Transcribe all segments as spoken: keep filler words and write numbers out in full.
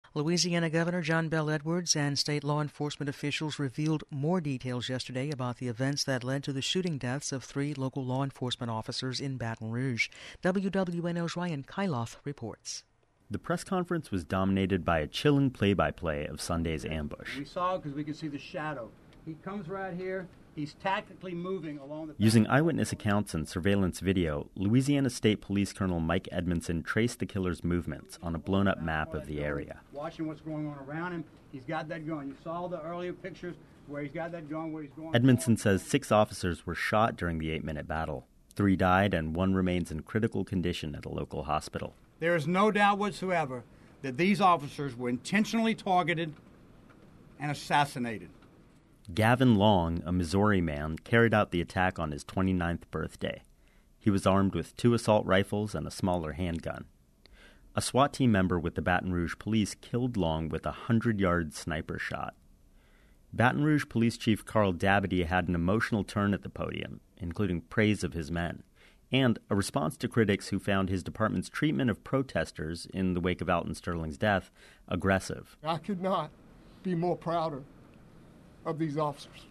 Louisiana Governor John Bel Edwards and state law enforcement officials revealed more details yesterday about the events that led to the shooting deaths of three local law enforcement officers in Baton Rouge. W W N O's Ryan Kyloth reports. The press conference was dominated by a chilling play-by-play of Sunday's ambush. We saw it because we could see the shadow. He comes right here. He's tactically moving along the... Using eyewitness accounts and surveillance video, Louisiana State Police Colonel Mike Edmondson traced the killer's movements on a blown-up map of the area. Watching what's going on around him, he's got that gun. You saw the earlier pictures where he's got that gun, where he's going... Edmondson says six officers were shot during the eight-minute battle. Three died, and one remains in critical condition at a local hospital. There is no doubt whatsoever that these officers were intentionally targeted and assassinated. Gavin Long, a Missouri man, carried out the attack on his twenty-ninth birthday. He was armed with two assault rifles and a smaller handgun. A SWAT team member with the Baton Rouge Police killed Long with a hundred-yard sniper shot. Baton Rouge Police Chief Carl Dabadie had an emotional turn at the podium, including praise of his men, and a response to critics who found his department's treatment of protesters in the wake of Alton Sterling's death aggressive. I could not be more prouder of these officers.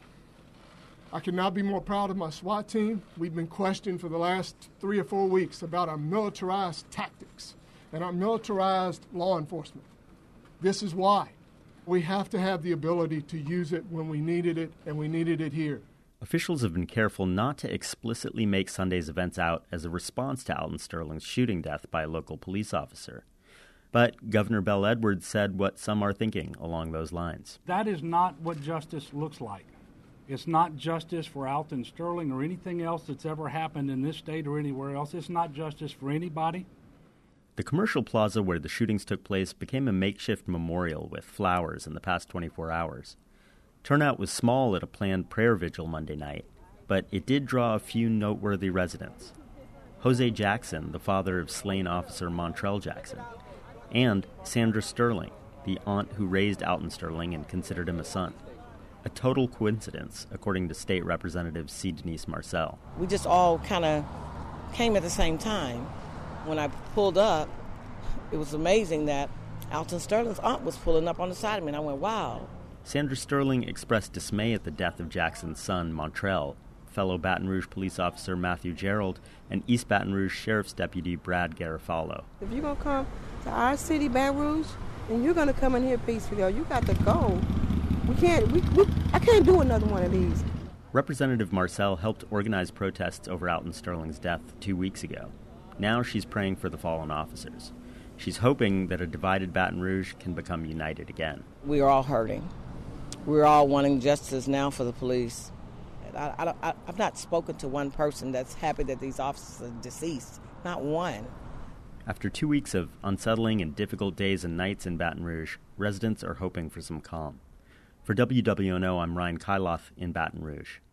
I could not be more proud of my SWAT team. We've been questioned for the last three or four weeks about our militarized tactics and our militarized law enforcement. This is why. We have to have the ability to use it when we needed it, and we needed it here. Officials have been careful not to explicitly make Sunday's events out as a response to Alton Sterling's shooting death by a local police officer. But Governor Bel Edwards said what some are thinking along those lines. That is not what justice looks like. It's not justice for Alton Sterling or anything else that's ever happened in this state or anywhere else. It's not justice for anybody. The commercial plaza where the shootings took place became a makeshift memorial with flowers in the past twenty-four hours. Turnout was small at a planned prayer vigil Monday night, but it did draw a few noteworthy residents. Jose Jackson, the father of slain officer Montrell Jackson, and Sandra Sterling, the aunt who raised Alton Sterling and considered him a son. A total coincidence, according to State Representative C. Denise Marcel. We just all kind of came at the same time. When I pulled up, it was amazing that Alton Sterling's aunt was pulling up on the side of me, and I went, wow. Sandra Sterling expressed dismay at the death of Jackson's son, Montrell. Fellow Baton Rouge police officer Matthew Gerald, and East Baton Rouge Sheriff's Deputy Brad Garofalo. If you're going to come to our city, Baton Rouge, and you're going to come in here peacefully, you got to go. We can't, we, we, I can't do another one of these. Representative Marcel helped organize protests over Alton Sterling's death two weeks ago. Now she's praying for the fallen officers. She's hoping that a divided Baton Rouge can become united again. We are all hurting. We're all wanting justice now for the police. I, I, I, I've not spoken to one person that's happy that these officers are deceased. Not one. After two weeks of unsettling and difficult days and nights in Baton Rouge, residents are hoping for some calm. For W W N O, I'm Ryan Kyloth in Baton Rouge.